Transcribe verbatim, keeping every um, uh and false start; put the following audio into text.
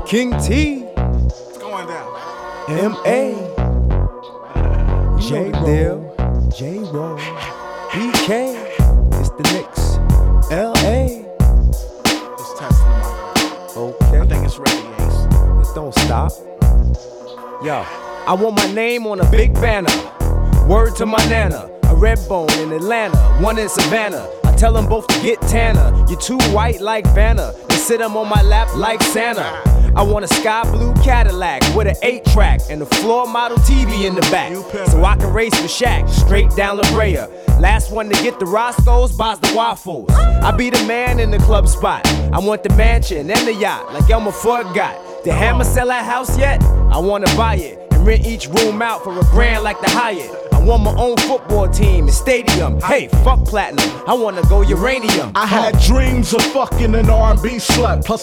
King T, It's going down. M A, J Dill, J Roll, E K, it's the Knicks, L A. It's testing the mic. Okay, I think it's ready, Ace. it don't stop. Yo, I want my name on a big banner. Word to my nana, a red bone in Atlanta, one in Savannah. I tell them both to get tanner. You're too white like Vanna, and sit them on my lap like Santa. I want a sky blue Cadillac with an eight track and a floor model T V in the back, so I can race with Shaq straight down La Brea. Last one to get the Roscoe's buys the waffles. I be the man in the club spot. I want the mansion and the yacht like Elmer Fudd got. Did Hammer sell that house yet? I wanna buy it and rent each room out for a grand like the Hyatt. I want my own football team and stadium. Hey, fuck platinum, I wanna go uranium. I had dreams of fucking an R and B slut. Plus